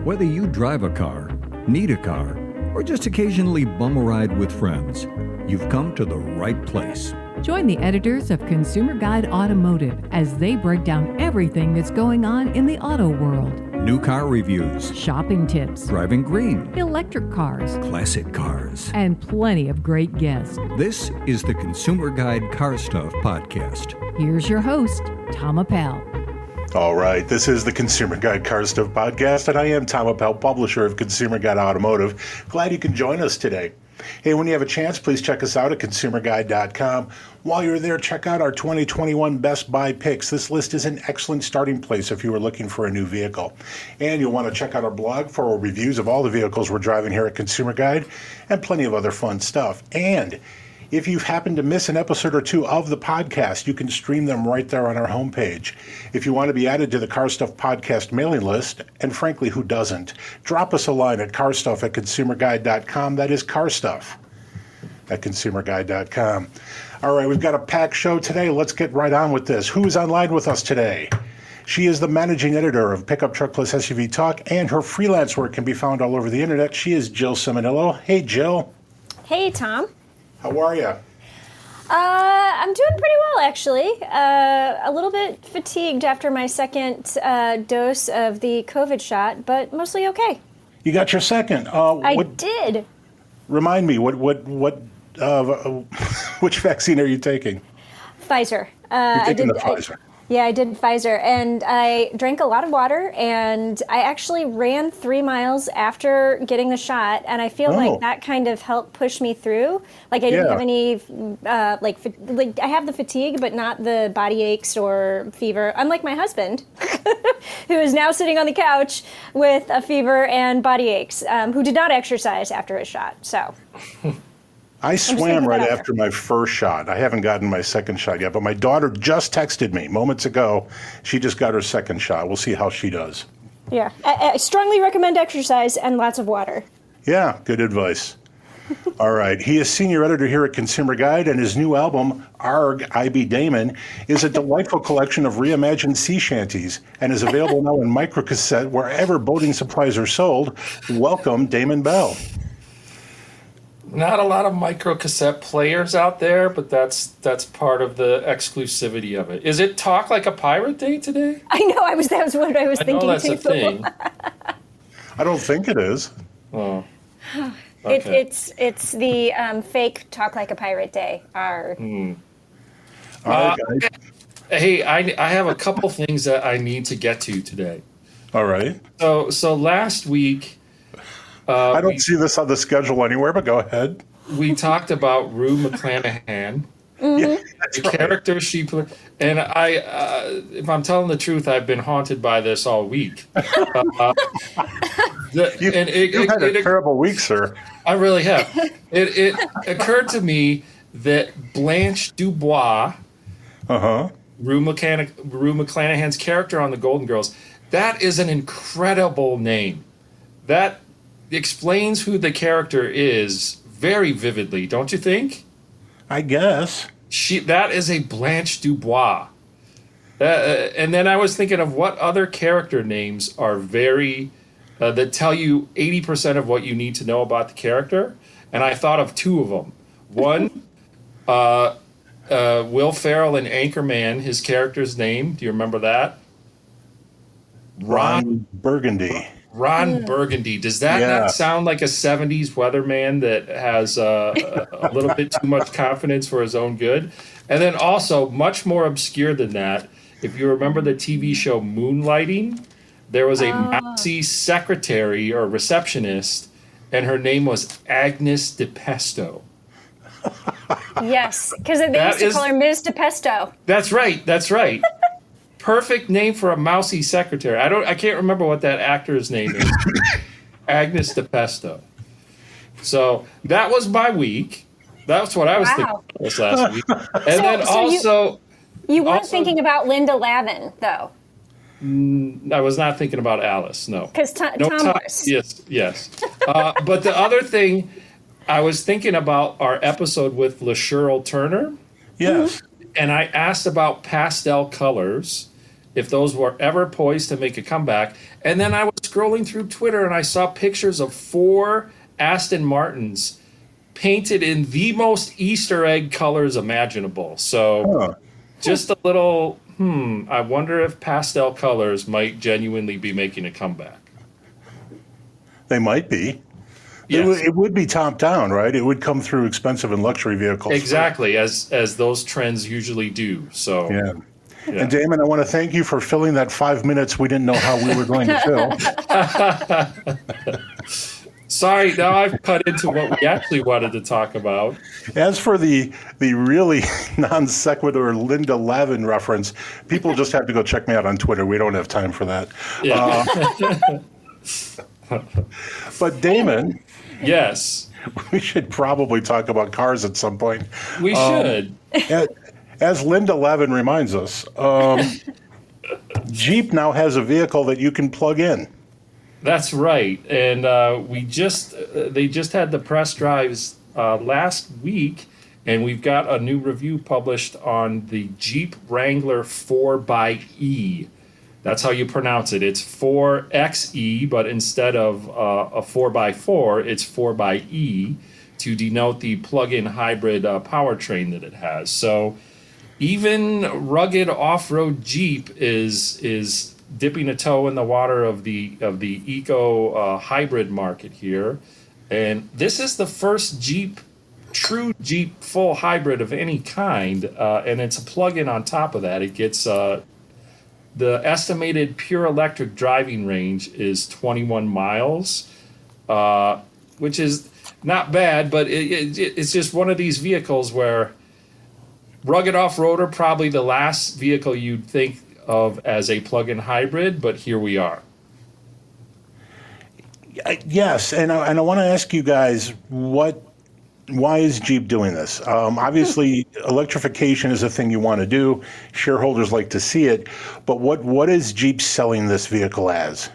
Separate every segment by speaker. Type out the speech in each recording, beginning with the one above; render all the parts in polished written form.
Speaker 1: Whether you drive a car, need a car, or just occasionally bum a ride with friends, you've come to the right place.
Speaker 2: Join the editors of Consumer Guide Automotive as they break down everything that's going on in the auto world.
Speaker 1: New car reviews,
Speaker 2: Shopping tips,
Speaker 1: driving green,
Speaker 2: electric cars,
Speaker 1: classic cars,
Speaker 2: and plenty of great guests.
Speaker 1: This is the Consumer Guide Car Stuff Podcast.
Speaker 2: Here's your host, Tom Appel.
Speaker 3: All right, this is the Consumer Guide Car Stuff Podcast, and I am Tom Appel, publisher of Consumer Guide Automotive. Glad you can join us today. Hey, when you have a chance, please check us out at consumerguide.com. While you're there, check out our 2021 Best Buy picks. This list is an excellent starting place if you are looking for a new vehicle. And you'll want to check out our blog for our reviews of all the vehicles we're driving here at Consumer Guide and plenty of other fun stuff. And if you've happened to miss an episode or two of the podcast, you can stream them right there on our homepage. If you want to be added to the Car Stuff Podcast mailing list, and frankly, who doesn't, drop us a line at carstuff@consumerguide.com. That is carstuff@consumerguide.com. All right, we've got a packed show today. Let's get right on with this. Who is online with us today? She is the managing editor of Pickup Truck Plus SUV Talk, and her freelance work can be found all over the internet. She is Jill Ciminillo. Hey, Jill.
Speaker 4: Hey, Tom.
Speaker 3: How are you?
Speaker 4: I'm doing pretty well, actually. A little bit fatigued after my second dose of the COVID shot, but mostly okay.
Speaker 3: You got your second.
Speaker 4: I did.
Speaker 3: Remind me, which vaccine are you taking?
Speaker 4: Pfizer.
Speaker 3: You're taking the Pfizer.
Speaker 4: Yeah, I did Pfizer, and I drank a lot of water, and I actually ran 3 miles after getting the shot, and I feel like that kind of helped push me through. Like I didn't have any, like I have the fatigue, but not the body aches or fever. Unlike my husband, who is now sitting on the couch with a fever and body aches, who did not exercise after his shot. So.
Speaker 3: I swam right after my first shot. I haven't gotten my second shot yet, but my daughter just texted me moments ago. She just got her second shot. We'll see how she does.
Speaker 4: Yeah. I strongly recommend exercise and lots of water.
Speaker 3: Yeah, good advice. All right. He is senior editor here at Consumer Guide, and his new album, Arg, I.B. Damon, is a delightful collection of reimagined sea shanties and is available now in microcassette wherever boating supplies are sold. Welcome, Damon Bell.
Speaker 5: Not a lot of microcassette players out there, but that's part of the exclusivity of it. Is it Talk Like a Pirate Day today?
Speaker 4: I know. That was what I was thinking.
Speaker 5: I know that's
Speaker 4: too.
Speaker 5: a thing.
Speaker 3: I don't think it is.
Speaker 5: Oh, okay.
Speaker 4: It's the fake Talk Like a Pirate Day.
Speaker 3: All right, guys.
Speaker 5: Hey, I have a couple things that I need to get to today.
Speaker 3: All right.
Speaker 5: So last week.
Speaker 3: I don't see this on the schedule anywhere, but go ahead.
Speaker 5: We talked about Rue McClanahan,
Speaker 3: Yeah,
Speaker 5: the character she played, and I, if I'm telling the truth, I've been haunted by this all week.
Speaker 3: You've had a terrible week, sir.
Speaker 5: I really have. It occurred to me that Blanche Dubois, Rue McClanahan's character on The Golden Girls, that is an incredible name. That explains who the character is very vividly, don't you think?
Speaker 3: I guess.
Speaker 5: That is a Blanche Dubois. And then I was thinking of what other character names are very, that tell you 80% of what you need to know about the character. And I thought of 2 of them. One, Will Ferrell in Anchorman, his character's name. Do you remember that?
Speaker 3: Ron Burgundy.
Speaker 5: Ron Burgundy. Does that not sound like a 70s weatherman that has a little bit too much confidence for his own good? And then also, much more obscure than that, if you remember the TV show Moonlighting, there was a mousy secretary or receptionist, and her name was Agnes DePesto.
Speaker 4: Yes, because they used to call her Ms. DePesto.
Speaker 5: That's right. Perfect name for a mousy secretary. I can't remember what that actor's name is. Agnes DePesto. So that was my week. That's what I was thinking this last week. And
Speaker 4: you weren't thinking about Linda Lavin, though.
Speaker 5: I was not thinking about Alice. No,
Speaker 4: because Tom was.
Speaker 5: Yes. But the other thing, I was thinking about our episode with LaShirl Turner.
Speaker 3: Yes.
Speaker 5: And I asked about pastel colors, if those were ever poised to make a comeback. And then I was scrolling through Twitter and I saw pictures of 4 Aston Martins painted in the most Easter egg colors imaginable. So just a little, I wonder if pastel colors might genuinely be making a comeback.
Speaker 3: They might be.
Speaker 5: Yes.
Speaker 3: It would be top down, right? It would come through expensive and luxury vehicles.
Speaker 5: Exactly, as those trends usually do. So
Speaker 3: yeah. And Damon, I want to thank you for filling that 5 minutes we didn't know how we were going to fill.
Speaker 5: Sorry, now I've cut into what we actually wanted to talk about.
Speaker 3: As for the really non sequitur Linda Lavin reference, people just have to go check me out on Twitter. We don't have time for that.
Speaker 5: Yeah.
Speaker 3: But Damon,
Speaker 5: yes,
Speaker 3: we should probably talk about cars at some point.
Speaker 5: We should.
Speaker 3: As Linda Lavin reminds us, Jeep now has a vehicle that you can plug in.
Speaker 5: That's right, and they just had the press drives last week, and we've got a new review published on the Jeep Wrangler 4xe. That's how you pronounce it. It's 4xe, but instead of a 4x4, it's 4xe to denote the plug-in hybrid powertrain that it has. So even rugged off-road Jeep is dipping a toe in the water of the eco hybrid market here, and this is the first true Jeep full hybrid of any kind, and it's a plug-in on top of that. It gets the estimated pure electric driving range is 21 miles, which is not bad, but it's just one of these vehicles where rugged off-roader, probably the last vehicle you'd think of as a plug-in hybrid, but here we are.
Speaker 3: Yes, and I want to ask you guys, why is Jeep doing this? Obviously, electrification is a thing you want to do. Shareholders like to see it, but what is Jeep selling this vehicle as?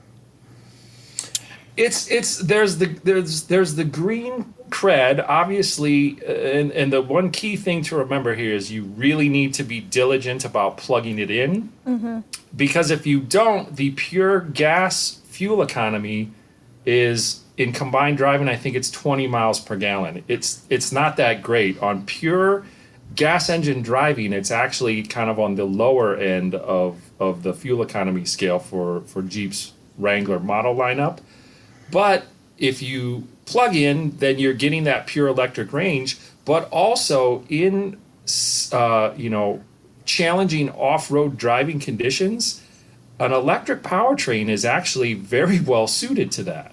Speaker 3: There's the green cred, obviously, and the one key thing to remember here is you really need to be diligent about plugging it in, because if you don't, the pure gas fuel economy is, in combined driving, I think it's 20 miles per gallon. It's not that great. On pure gas engine driving, it's actually kind of on the lower end of the fuel economy scale for Jeep's Wrangler model lineup. But if you plug in, then you're getting that pure electric range, but also in challenging off-road driving conditions, an electric powertrain is actually very well suited to that.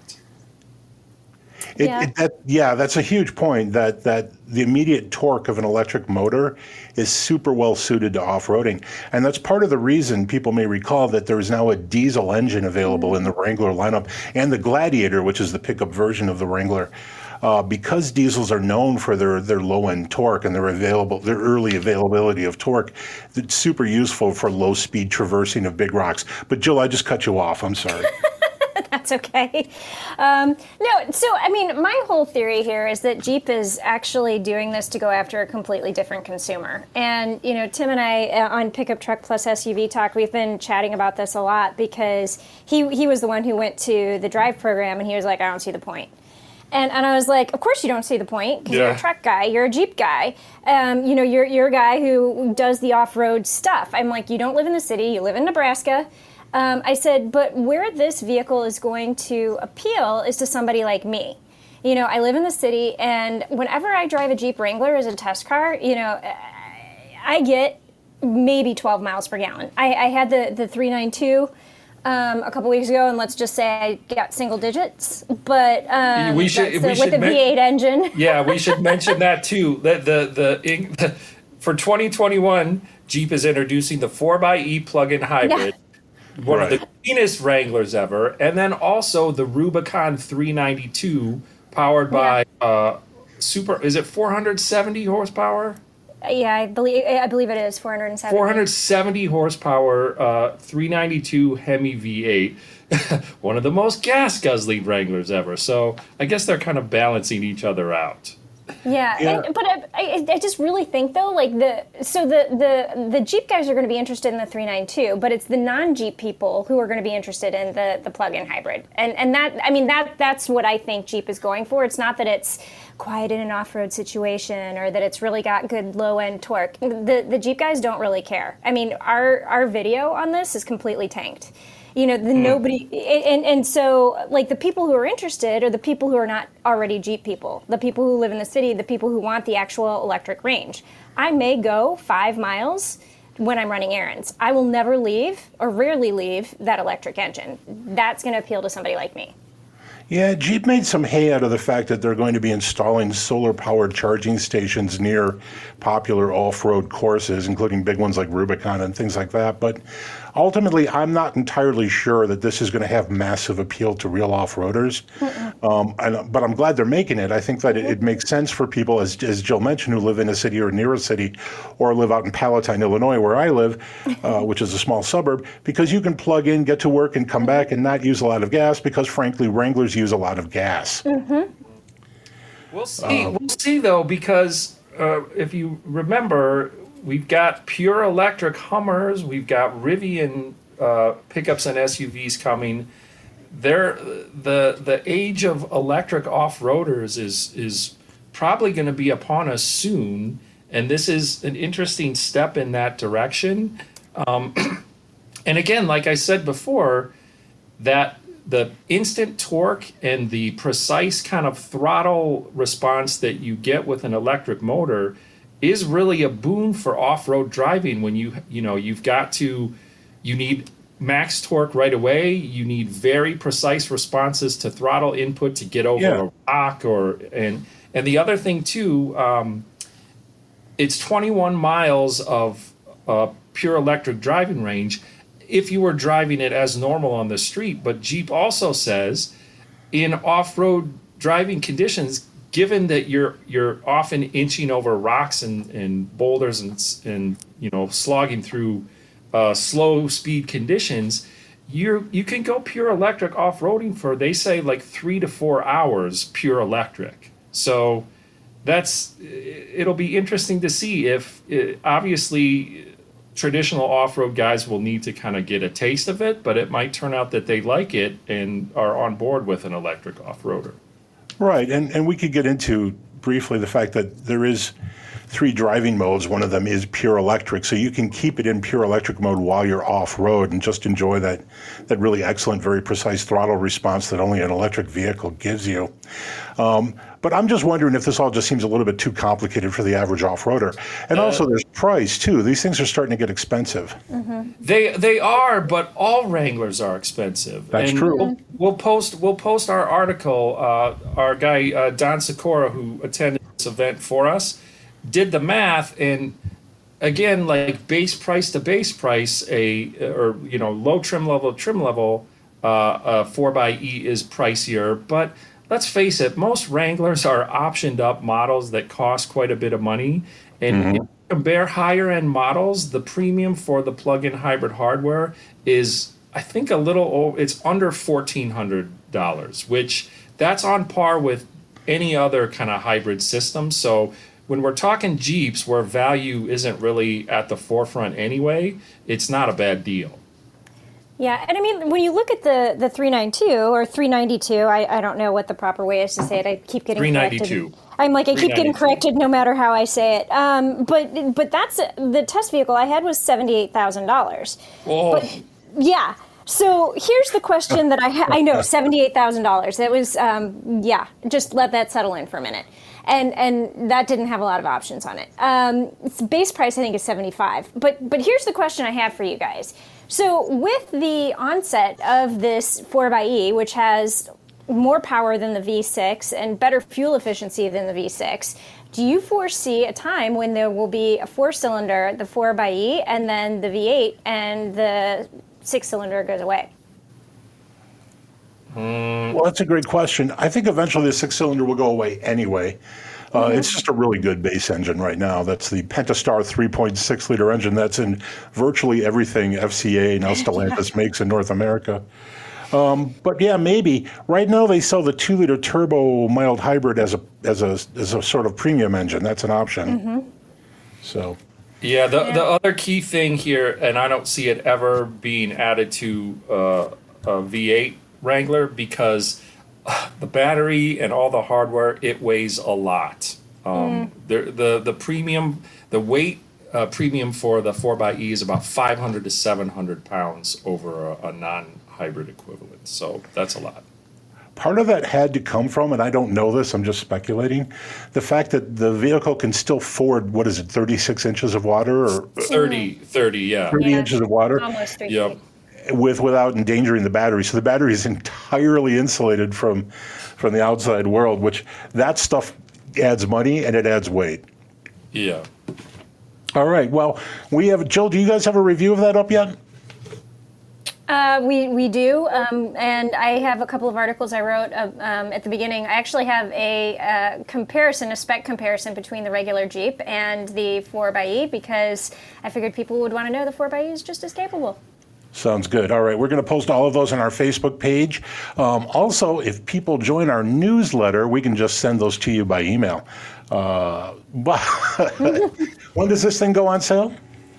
Speaker 3: That's a huge point, that the immediate torque of an electric motor is super well suited to off-roading. And that's part of the reason people may recall that there is now a diesel engine available in the Wrangler lineup, and the Gladiator, which is the pickup version of the Wrangler. Because diesels are known for their low-end torque and their early availability of torque, it's super useful for low-speed traversing of big rocks. But Jill, I just cut you off. I'm sorry.
Speaker 4: That's okay. My whole theory here is that Jeep is actually doing this to go after a completely different consumer. And, Tim and I on Pickup Truck Plus SUV Talk, we've been chatting about this a lot because he was the one who went to the Drive program, and he was like, I don't see the point. And I was like, of course you don't see the point, because you're a truck guy, you're a Jeep guy. You're a guy who does the off-road stuff. I'm like, you don't live in the city, you live in Nebraska. I said, but where this vehicle is going to appeal is to somebody like me. I live in the city, and whenever I drive a Jeep Wrangler as a test car, I get maybe 12 miles per gallon. I had the 392 a couple weeks ago, and let's just say I got single digits. But with the V8 engine. Yeah,
Speaker 5: we should mention that too. For 2021, Jeep is introducing the 4xe plug-in hybrid. Yeah. One of the cleanest Wranglers ever, and then also the Rubicon 392, powered by is it 470 horsepower?
Speaker 4: Yeah, I believe it is 470.
Speaker 5: 470 horsepower, 392 Hemi V8, one of the most gas guzzling Wranglers ever. So I guess they're kind of balancing each other out.
Speaker 4: Yeah. But I just really think though, like the Jeep guys are going to be interested in the 392, but it's the non-Jeep people who are going to be interested in the plug-in hybrid, and that's what I think Jeep is going for. It's not that it's quiet in an off-road situation or that it's really got good low-end torque. The Jeep guys don't really care. I mean, our video on this is completely tanked. Nobody, and so like the people who are interested are the people who are not already Jeep people, the people who live in the city, the people who want the actual electric range. I may go 5 miles when I'm running errands. I will never leave or rarely leave that electric engine. That's going to appeal to somebody like me.
Speaker 3: Yeah, Jeep made some hay out of the fact that they're going to be installing solar-powered charging stations near popular off-road courses, including big ones like Rubicon and things like that. But ultimately, I'm not entirely sure that this is going to have massive appeal to real off-roaders. But I'm glad they're making it. I think that it makes sense for people, as Jill mentioned, who live in a city or near a city, or live out in Palatine, Illinois, where I live, which is a small suburb, because you can plug in, get to work, and come back and not use a lot of gas, because frankly, Wranglers use a lot of gas.
Speaker 5: We'll see though, because if you remember, we've got pure electric Hummers, we've got Rivian pickups and SUVs coming. The age of electric off-roaders is probably going to be upon us soon, and this is an interesting step in that direction. And again, like I said before, that the instant torque and the precise kind of throttle response that you get with an electric motor is really a boon for off-road driving when you need max torque right away. You need very precise responses to throttle input to get over a rock and the other thing too, it's 21 miles of pure electric driving range if you were driving it as normal on the street. But Jeep also says in off-road driving conditions, given that you're often inching over rocks and boulders and slogging through slow speed conditions, you can go pure electric off-roading for, they say, like 3 to 4 hours pure electric. So it'll be interesting to see if obviously traditional off-road guys will need to kind of get a taste of it, but it might turn out that they like it and are on board with an electric off-roader.
Speaker 3: Right, and we could get into briefly the fact that there is 3 driving modes. One of them is pure electric, so you can keep it in pure electric mode while you're off-road and just enjoy that really excellent, very precise throttle response that only an electric vehicle gives you. But I'm just wondering if this all just seems a little bit too complicated for the average off-roader. And also there's price, too. These things are starting to get expensive.
Speaker 4: Mm-hmm.
Speaker 5: They are, but all Wranglers are expensive.
Speaker 3: That's true.
Speaker 5: We'll post our article. Our guy, Don Sikora, who attended this event for us, did the math, and again, like base price to base price, low trim level, 4xe is pricier, but let's face it, most Wranglers are optioned up models that cost quite a bit of money. And if you compare higher end models, the premium for the plug-in hybrid hardware is, I think, it's under $1,400, which that's on par with any other kind of hybrid system. So when we're talking Jeeps, where value isn't really at the forefront anyway, it's not a bad deal.
Speaker 4: Yeah, and I mean, when you look at the 392 or 392, I don't know what the proper way is to say it. I keep getting 392. Corrected. I keep getting corrected no matter how I say it. But that's the test vehicle I had was $78,000.
Speaker 5: Oh.
Speaker 4: But yeah. So here's the question that I know, $78,000. It was just let that settle in for a minute. And that didn't have a lot of options on it. Its base price, I think, is $75,000. But here's the question I have for you guys. So with the onset of this 4xe, which has more power than the V6 and better fuel efficiency than the V6, do you foresee a time when there will be a 4-cylinder, the 4xe, and then the V8, and the 6-cylinder goes away?
Speaker 3: Well, that's a great question. I think eventually the 6-cylinder will go away anyway. It's just a really good base engine right now. That's the Pentastar 3.6-liter engine that's in virtually everything FCA now Stellantis makes in North America. But yeah, maybe. Right now they sell the 2-liter turbo mild hybrid as a sort of premium engine. That's an option.
Speaker 4: Mm-hmm.
Speaker 3: So.
Speaker 5: Yeah, the other key thing here, and I don't see it ever being added to a V8 Wrangler, because the battery and all the hardware, it weighs a lot. The premium, the weight premium for the 4xe is about 500 to 700 pounds over a non-hybrid equivalent. So that's a lot.
Speaker 3: Part of that had to come from, and I don't know this, I'm just speculating, the fact that the vehicle can still ford, 36 inches of water? Or
Speaker 5: 30, yeah.
Speaker 3: 30 inches of water?
Speaker 4: Almost 3
Speaker 5: Yep.
Speaker 4: feet.
Speaker 3: Without endangering the battery. So the battery is entirely insulated from the outside world, which that stuff adds money and it adds weight.
Speaker 5: Yeah.
Speaker 3: All right. Well, we have, Jill, do you guys have a review of that up yet?
Speaker 4: We do, and I have a couple of articles I wrote at the beginning. I actually have a spec comparison between the regular Jeep and the 4xe, because I figured people would want to know the 4xe is just as capable.
Speaker 3: Sounds good. All right. We're going to post all of those on our Facebook page. Also, if people join our newsletter, we can just send those to you by email. But when does this thing go on sale?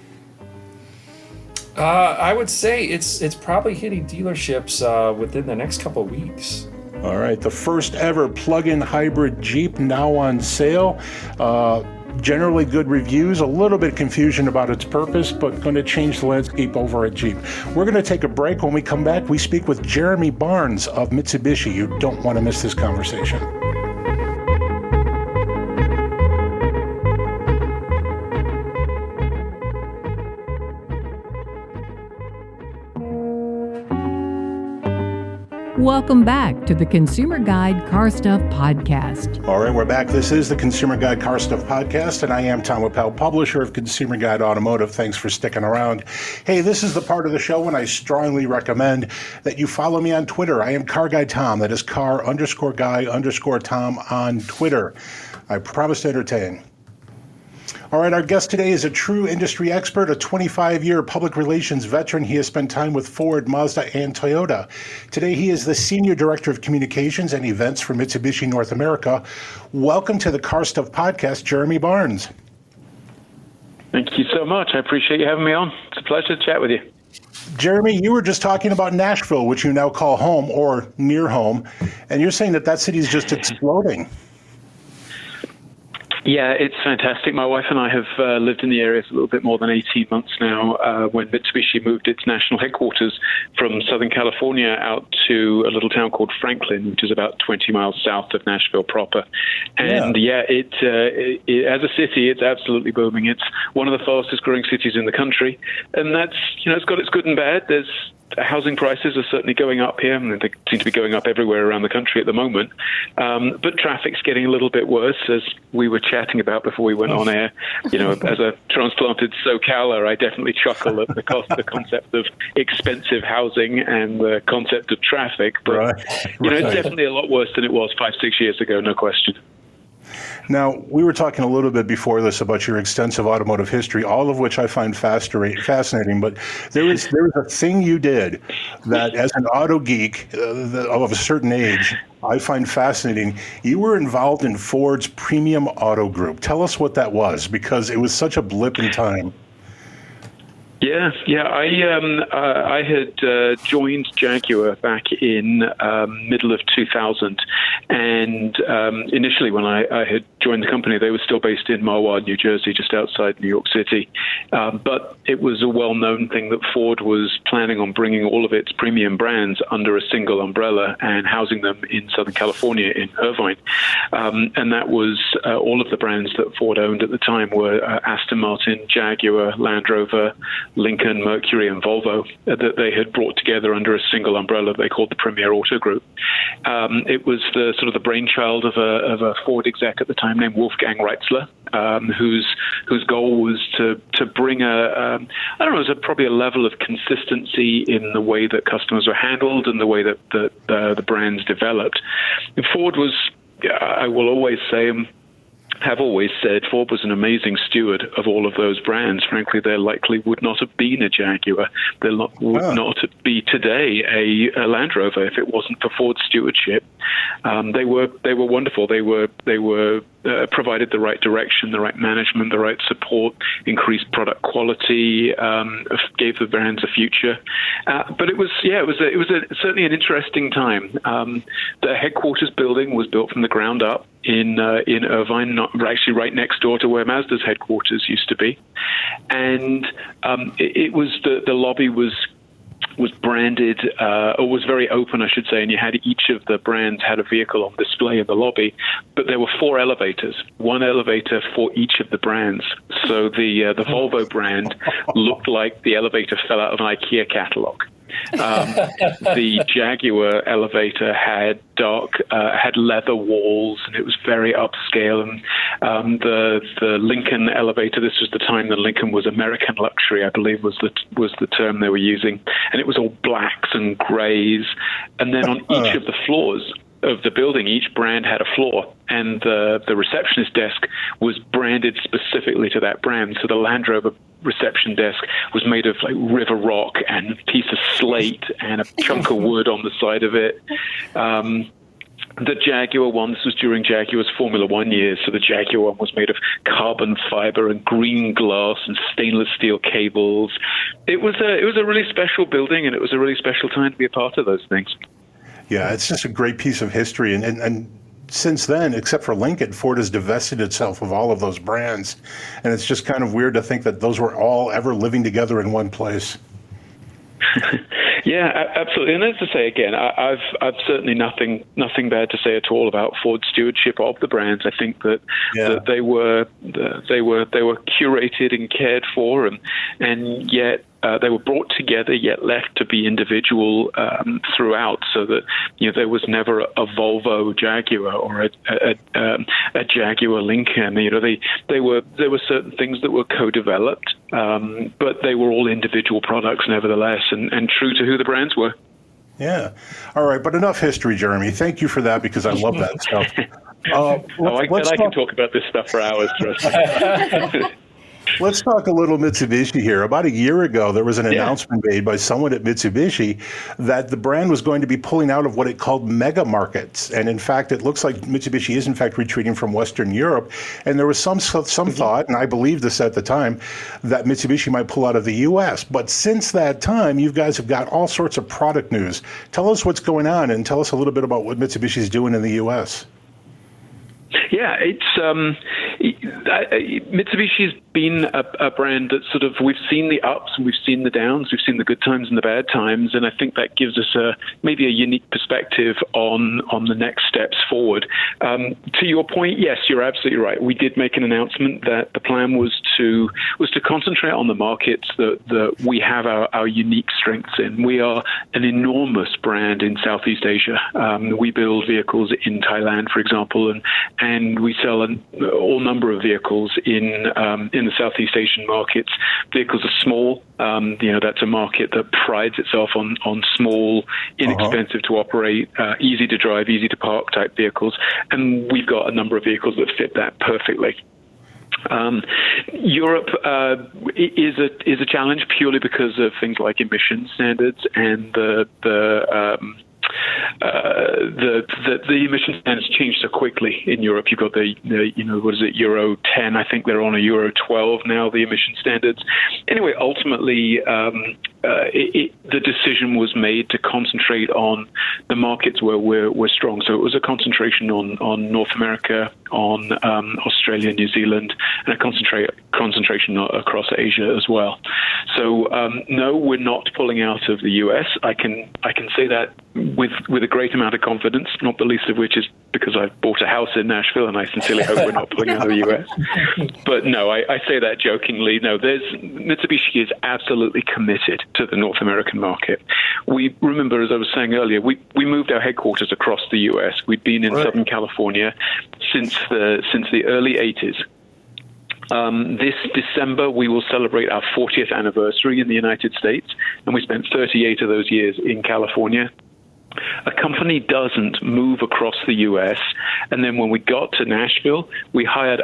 Speaker 5: I would say it's probably hitting dealerships within the next couple of weeks.
Speaker 3: All right. The first ever plug-in hybrid Jeep now on sale. Generally good reviews, a little bit confusion about its purpose, but going to change the landscape over at Jeep. We're going to take a break. When we come back, we speak with Jeremy Barnes of Mitsubishi. You don't want to miss this conversation.
Speaker 2: Welcome back to the Consumer Guide Car Stuff Podcast.
Speaker 3: All right, we're back. This is the Consumer Guide Car Stuff Podcast, and I am Tom Appel, publisher of Consumer Guide Automotive. Thanks for sticking around. Hey, this is the part of the show when I strongly recommend that you follow me on Twitter. I am Car Guy Tom. That is car_guy_Tom on Twitter. I promise to entertain. All right, our guest today is a true industry expert, a 25-year public relations veteran. He has spent time with Ford, Mazda, and Toyota. Today, he is the Senior Director of Communications and Events for Mitsubishi North America. Welcome to the Car Stuff Podcast, Jeremy Barnes.
Speaker 6: Thank you so much. I appreciate you having me on. It's a pleasure to chat with you.
Speaker 3: Jeremy, you were just talking about Nashville, which you now call home or near home, and you're saying that city is just exploding.
Speaker 6: Yeah, it's fantastic. My wife and I have lived in the area for a little bit more than 18 months now, when Mitsubishi moved its national headquarters from Southern California out to a little town called Franklin, which is about 20 miles south of Nashville proper. And it as a city, it's absolutely booming. It's one of the fastest growing cities in the country. And that's, it's got its good and bad. Housing prices are certainly going up here, and they seem to be going up everywhere around the country at the moment. But traffic's getting a little bit worse, as we were chatting about before we went on air. As a transplanted SoCaler, I definitely chuckle at the concept of expensive housing and the concept of traffic. But, it's definitely a lot worse than it was 5-6 years ago, no question.
Speaker 3: Now, we were talking a little bit before this about your extensive automotive history, all of which I find fascinating, but there was a thing you did that, as an auto geek of a certain age, I find fascinating. You were involved in Ford's Premium Auto Group. Tell us what that was, because it was such a blip in time.
Speaker 6: Yeah. I had joined Jaguar back in middle of 2000, and initially when I had joined the company, they were still based in Mahwah, New Jersey, just outside New York City. But it was a well-known thing that Ford was planning on bringing all of its premium brands under a single umbrella and housing them in Southern California in Irvine. And that was all of the brands that Ford owned at the time were Aston Martin, Jaguar, Land Rover, Lincoln, Mercury, and Volvo, that they had brought together under a single umbrella they called the Premier Auto Group. It was the sort of the brainchild of a Ford exec at the time named Wolfgang Reitzler, whose goal was to bring probably a level of consistency in the way that customers were handled and the way that the brands developed. And Ford was, I will always say, have always said Ford was an amazing steward of all of those brands. Frankly, there likely would not have been a Jaguar. There would not be today a Land Rover if it wasn't for Ford's stewardship. They were wonderful. They were provided the right direction, the right management, the right support, increased product quality, gave the brands a future. But it was certainly an interesting time. The headquarters building was built from the ground up in Irvine, actually right next door to where Mazda's headquarters used to be, and it was the lobby was branded, or was very open, I should say, and you had each of the brands had a vehicle on display in the lobby, but there were 4 elevators, one elevator for each of the brands. So the Volvo brand looked like the elevator fell out of an IKEA catalog. The Jaguar elevator had had leather walls, and it was very upscale. And the Lincoln elevator, this was the time that Lincoln was American luxury, I believe was the term they were using, and it was all blacks and grays. And then on each of the floors of the building, each brand had a floor, and the receptionist desk was branded specifically to that brand. So the Land Rover reception desk was made of like river rock and a piece of slate and a chunk of wood on the side of it. The Jaguar one, this was during Jaguar's Formula One years, so the Jaguar one was made of carbon fiber and green glass and stainless steel cables. It was a really special building, and it was a really special time to be a part of those things.
Speaker 3: Yeah, it's just a great piece of history. And since then, except for Lincoln, Ford has divested itself of all of those brands. And it's just kind of weird to think that those were all ever living together in one place.
Speaker 6: Yeah, absolutely. And as I say again, I've certainly nothing bad to say at all about Ford's stewardship of the brands. I think that they were curated and cared for, and yet they were brought together, yet left to be individual throughout, so that there was never a Volvo Jaguar or a Jaguar Lincoln. There were certain things that were co-developed, but they were all individual products nevertheless, and true to who the brands were.
Speaker 3: Yeah. All right, but enough history, Jeremy. Thank you for that, because I love that stuff.
Speaker 6: I can talk about this stuff for hours, trust me.
Speaker 3: Let's talk a little Mitsubishi here. About a year ago, there was an announcement made by someone at Mitsubishi that the brand was going to be pulling out of what it called mega markets. And in fact, it looks like Mitsubishi is in fact retreating from Western Europe. And there was some thought, and I believed this at the time, that Mitsubishi might pull out of the U.S. But since that time, you guys have got all sorts of product news. Tell us what's going on, and tell us a little bit about what Mitsubishi is doing in the U.S.
Speaker 6: Yeah, it's Mitsubishi's been a brand that sort of, we've seen the ups and we've seen the downs, we've seen the good times and the bad times, and I think that gives us maybe a unique perspective on the next steps forward. To your point, yes, you're absolutely right. We did make an announcement that the plan was to concentrate on the markets that we have our unique strengths in. We are an enormous brand in Southeast Asia. We build vehicles in Thailand, for example, and we sell all number of vehicles in the Southeast Asian markets. Vehicles are small. That's a market that prides itself on small, inexpensive to operate, easy to drive, easy to park type vehicles. And we've got a number of vehicles that fit that perfectly. Europe is a challenge purely because of things like emission standards and the emission standards change so quickly in Europe. You've got the Euro 10. I think they're on a Euro 12 now, the emission standards. Anyway, ultimately, the decision was made to concentrate on the markets where we're strong. So it was a concentration on North America, on Australia, New Zealand, and a concentration across Asia as well. So no, we're not pulling out of the US. I can say that with a great amount of confidence, not the least of which is because I've bought a house in Nashville, and I sincerely hope we're not pulling out of the US. But no, I say that jokingly. No, Mitsubishi is absolutely committed to the North American market. We remember, as I was saying earlier, we moved our headquarters across the US. We'd been in Southern California since the early 80s. This December, we will celebrate our 40th anniversary in the United States, and we spent 38 of those years in California. A company doesn't move across the U.S., and then when we got to Nashville, we hired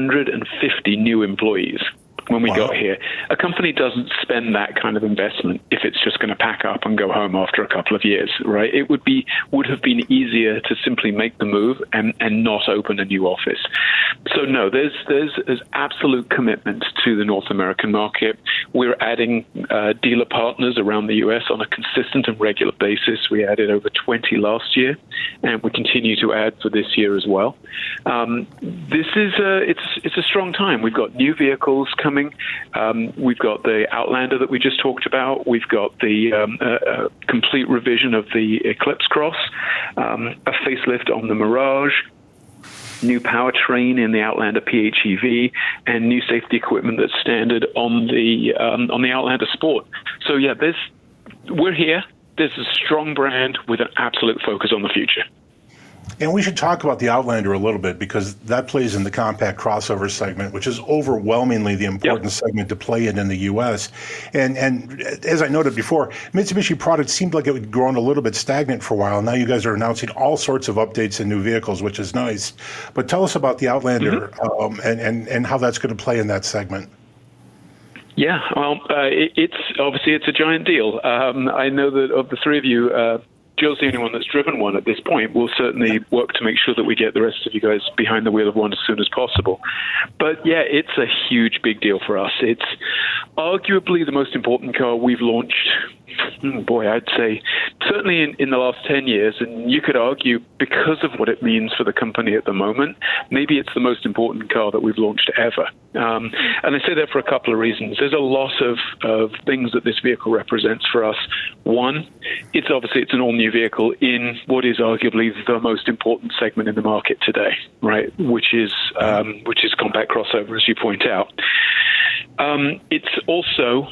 Speaker 6: 150 new employees. When we got here, a company doesn't spend that kind of investment if it's just going to pack up and go home after a couple of years, right? It would have been easier to simply make the move and not open a new office. So no, there's absolute commitment to the North American market. We're adding dealer partners around the U.S. on a consistent and regular basis. We added over 20 last year, and we continue to add for this year as well. This is it's a strong time. We've got new vehicles coming. We've got the Outlander that we just talked about. We've got the complete revision of the Eclipse Cross, a facelift on the Mirage, new powertrain in the Outlander PHEV, and new safety equipment that's standard on the Outlander Sport. So yeah, we're here. There's a strong brand with an absolute focus on the future.
Speaker 3: And we should talk about the Outlander a little bit, because that plays in the compact crossover segment, which is overwhelmingly the important segment to play in the U.S. And as I noted before, Mitsubishi products seemed like it had grown a little bit stagnant for a while. Now you guys are announcing all sorts of updates and new vehicles, which is nice. But tell us about the Outlander and how that's going to play in that segment.
Speaker 6: Yeah, well, it's a giant deal. I know that of the three of you, Joe's the only one that's driven one at this point. We'll certainly work to make sure that we get the rest of you guys behind the wheel of one as soon as possible. But yeah, it's a huge, big deal for us. It's arguably the most important car we've launched, I'd say certainly in the last 10 years. And you could argue, because of what it means for the company at the moment, maybe it's the most important car that we've launched ever. And I say that for a couple of reasons. There's a lot of things that this vehicle represents for us. One, it's an all-new vehicle in what is arguably the most important segment in the market today, right? Which is compact crossover, as you point out. It's also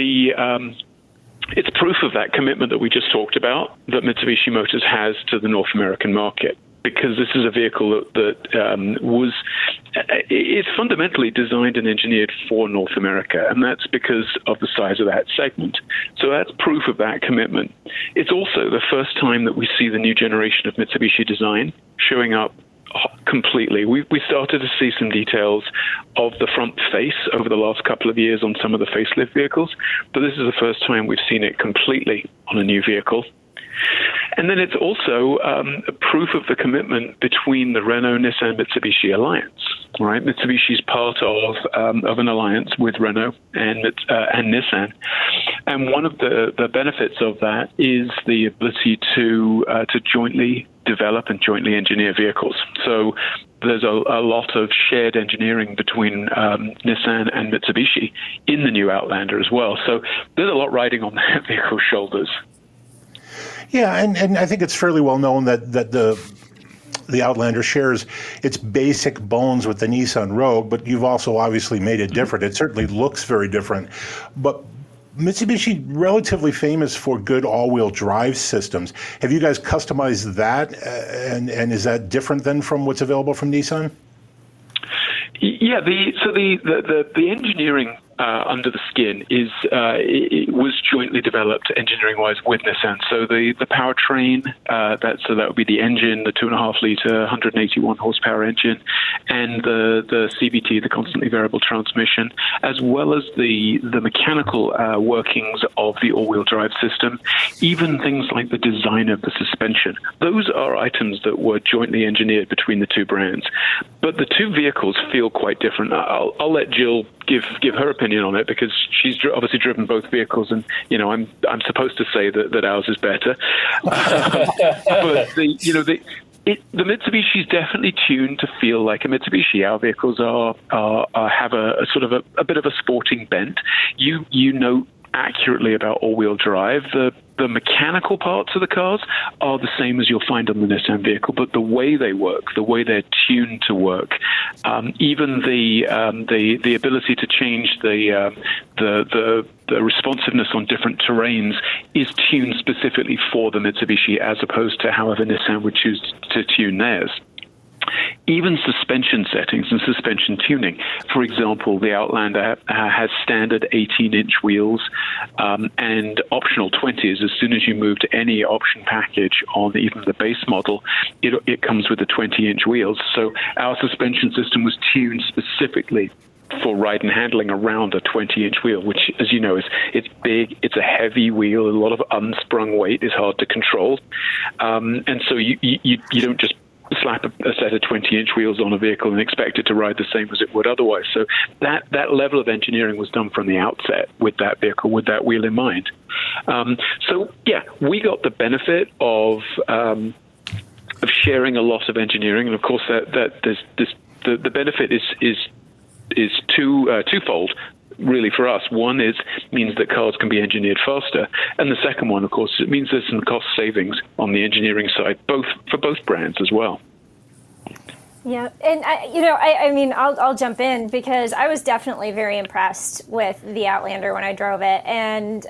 Speaker 6: it's proof of that commitment that we just talked about that Mitsubishi Motors has to the North American market. Because this is a vehicle that it's fundamentally designed and engineered for North America, and that's because of the size of that segment. So that's proof of that commitment. It's also the first time that we see the new generation of Mitsubishi design showing up completely. We started to see some details of the front face over the last couple of years on some of the facelift vehicles, but this is the first time we've seen it completely on a new vehicle. And then it's also a proof of the commitment between the Renault-Nissan-Mitsubishi alliance, right? Mitsubishi's part of an alliance with Renault and Nissan. And one of the benefits of that is the ability to jointly develop and jointly engineer vehicles. So there's a lot of shared engineering between Nissan and Mitsubishi in the new Outlander as well. So there's a lot riding on that vehicle's shoulders.
Speaker 3: Yeah, and I think it's fairly well known that the Outlander shares its basic bones with the Nissan Rogue, but you've also obviously made it different. It certainly looks very different. But Mitsubishi, relatively famous for good all-wheel drive systems. Have you guys customized that, and is that different than from what's available from Nissan?
Speaker 6: Yeah, the engineering under the skin it was jointly developed engineering-wise with Nissan. So the powertrain, that would be the engine, the 2.5-liter, 181 horsepower engine, and the CVT, the constantly variable transmission, as well as the mechanical workings of the all-wheel drive system, even things like the design of the suspension. Those are items that were jointly engineered between the two brands. But the two vehicles feel quite different. I'll let Jill give her opinion on it, because she's obviously driven both vehicles, and I'm supposed to say that ours is better. But the Mitsubishi is definitely tuned to feel like a Mitsubishi. Our vehicles have a sort of a bit of a sporting bent. You know accurately about all-wheel drive. The mechanical parts of the cars are the same as you'll find on the Nissan vehicle, but the way they work, the way they're tuned to work, even the ability to change the responsiveness on different terrains is tuned specifically for the Mitsubishi, as opposed to however Nissan would choose to tune theirs. even suspension settings and suspension tuning. For example, the Outlander has standard 18-inch wheels and optional 20s. As soon as you move to any option package on even the base model, it comes with the 20-inch wheels. So our suspension system was tuned specifically for ride and handling around a 20-inch wheel, which, as you know, it's big, it's a heavy wheel, a lot of unsprung weight is hard to control. And so you don't just slap a set of 20-inch wheels on a vehicle and expect it to ride the same as it would otherwise. So that level of engineering was done from the outset with that vehicle, with that wheel in mind. So yeah, we got the benefit of sharing a lot of engineering, and of course the benefit is twofold. Really, for us, one means that cars can be engineered faster, and the second one, of course, it means there's some cost savings on the engineering side, for both brands as well.
Speaker 4: Yeah, and I mean, I'll jump in because I was definitely very impressed with the Outlander when I drove it, and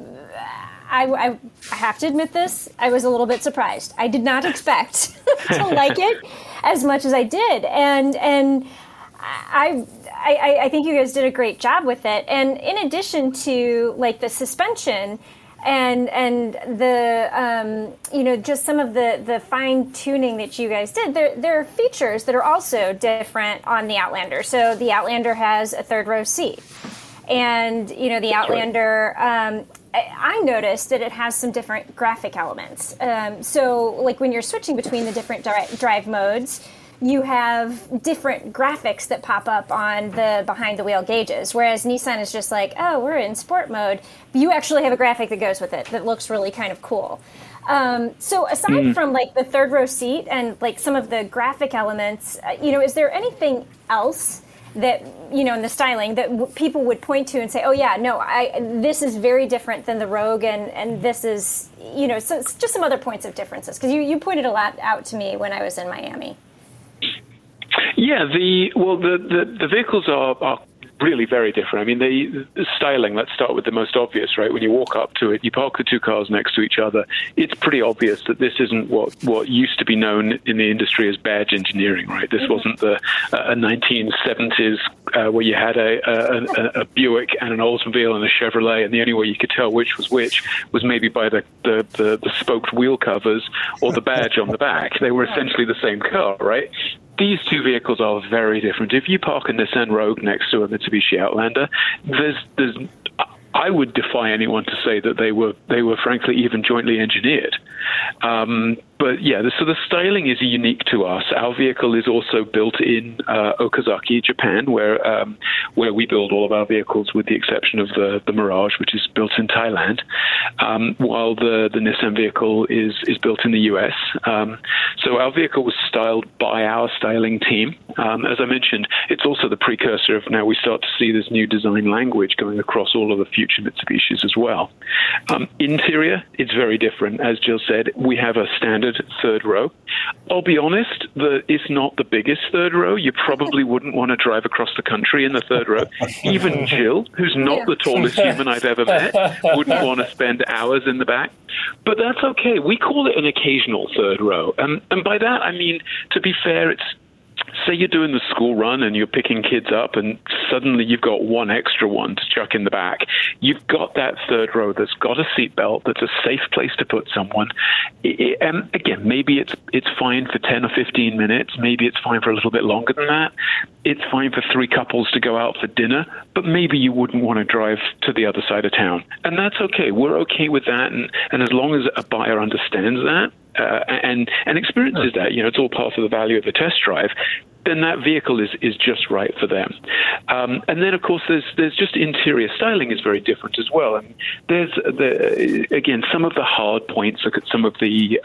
Speaker 4: I have to admit this, I was a little bit surprised. I did not expect to like it as much as I did, and I think you guys did a great job with it. And in addition to like the suspension and the just some of the fine tuning that you guys did, there are features that are also different on the Outlander. So the Outlander has a third row seat, and the Outlander. I noticed that it has some different graphic elements. So like when you're switching between the different drive modes, you have different graphics that pop up on the behind-the-wheel gauges, whereas Nissan is just like, oh, we're in sport mode. But you actually have a graphic that goes with it that looks really kind of cool. So aside from like the third row seat and like some of the graphic elements, is there anything else that, in the styling that people would point to and say, oh yeah, no, this is very different than the Rogue, and this is, so just some other points of differences? Because you pointed a lot out to me when I was in Miami.
Speaker 6: Yeah, the vehicles are really very different. I mean, the styling, let's start with the most obvious, right? When you walk up to it, you park the two cars next to each other, it's pretty obvious that this isn't what used to be known in the industry as badge engineering, right? This wasn't a 1970s where you had a Buick and an Oldsmobile and a Chevrolet, and the only way you could tell which was maybe by the spoked wheel covers or the badge on the back. They were essentially the same car, right? These two vehicles are very different. If you park a Nissan Rogue next to a Mitsubishi Outlander, I would defy anyone to say that they were frankly even jointly engineered. But yeah, so the styling is unique to us. Our vehicle is also built in Okazaki, Japan, where we build all of our vehicles, with the exception of the Mirage, which is built in Thailand, while the Nissan vehicle is built in the US. So our vehicle was styled by our styling team. As I mentioned, it's also the precursor of now we start to see this new design language going across all of the future Mitsubishis as well. Interior, it's very different. As Jill said, we have a standard third row. I'll be honest, it's not the biggest third row. You probably wouldn't want to drive across the country in the third row. Even Jill, who's not the tallest human I've ever met, wouldn't want to spend hours in the back. But that's okay. We call it an occasional third row. And by that, I mean, to be fair, say you're doing the school run and you're picking kids up and suddenly you've got one extra one to chuck in the back. You've got that third row that's got a seatbelt, that's a safe place to put someone. And again, maybe it's fine for 10 or 15 minutes. Maybe it's fine for a little bit longer than that. It's fine for three couples to go out for dinner, but maybe you wouldn't want to drive to the other side of town. And that's okay. We're okay with that. And as long as a buyer understands that, and experiences that, it's all part of the value of the test drive, then that vehicle is just right for them. And then, of course, there's just interior styling is very different as well. And there's again, some of the hard points. Look at some of the